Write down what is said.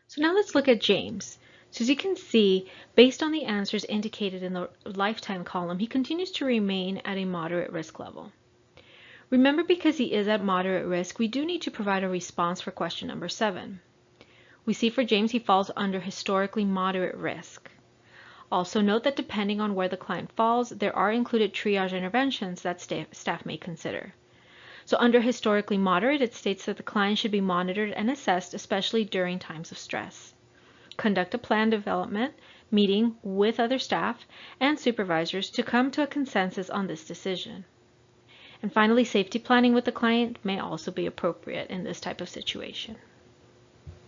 So now let's look at James. So as you can see, based on the answers indicated in the lifetime column, he continues to remain at a moderate risk level. Remember, because he is at moderate risk, we do need to provide a response for question number 7. We see for James he falls under historically moderate risk. Also note that depending on where the client falls, there are included triage interventions that staff may consider. So under historically moderate, it states that the client should be monitored and assessed, especially during times of stress. Conduct a plan development meeting with other staff and supervisors to come to a consensus on this decision. And finally, safety planning with the client may also be appropriate in this type of situation.